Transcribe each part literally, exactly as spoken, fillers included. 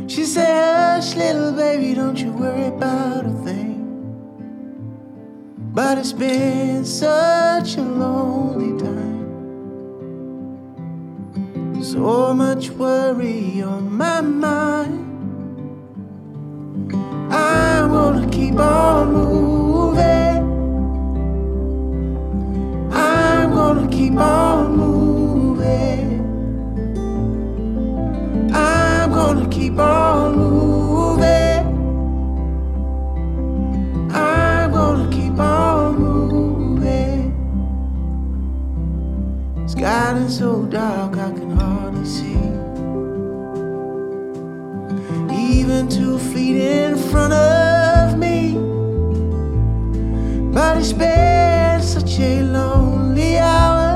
She said, hush, little baby, don't you worry about a thing. But it's been such a lonely time. So much worry on my mind. I'm gonna keep on moving. I'm gonna keep on moving. I'm gonna keep on moving. I'm gonna keep on moving. It's gotten so dark I can hardly see. Even two feet in front of me. But it's been such a lonely hour.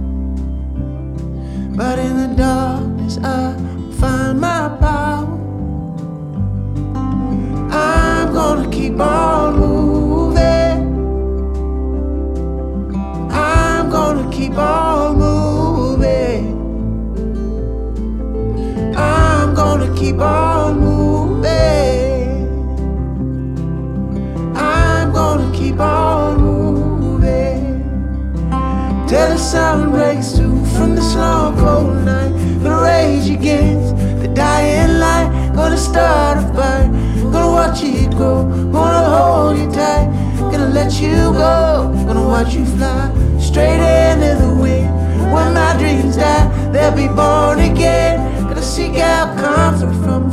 But in the darkness I find my power. I'm gonna keep on moving. I'm gonna keep on moving. I'm gonna keep on moving. I'm gonna keep on moving till the sun breaks through from this long cold night. The rage against the dying light. Gonna start a fire, gonna watch it grow. Gonna hold you tight, gonna let you go. Gonna watch you fly straight into the wind. When my dreams die, they'll be born again. Gonna seek out comfort from